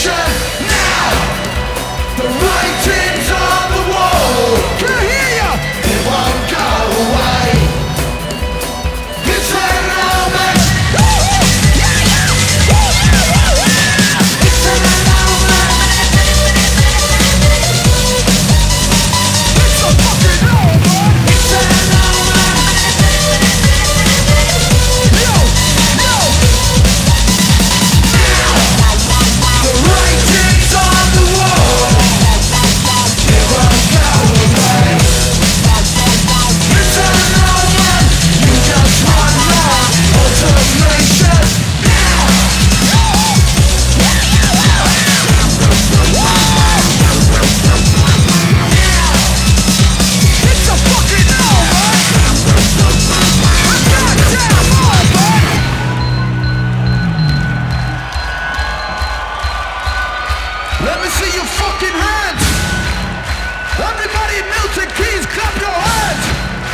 Let me see your fucking hands. Everybody in Milton Keynes, clap your hands.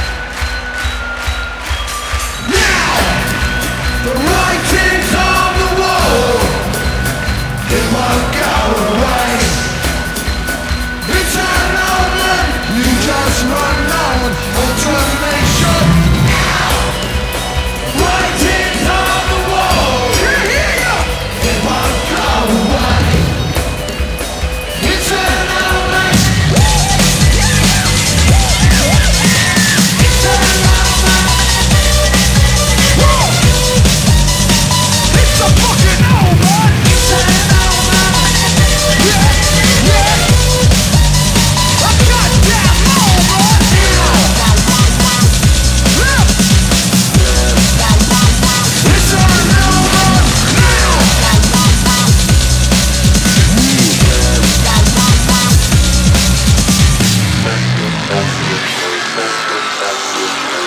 Now, the writing's on the wall. It won't go away. It's an omen. You just run on automation. Now, writing's on the wall. Can't hear you. It won't go away.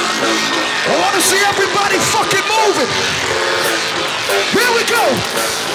I want to see everybody fucking moving. Here we go.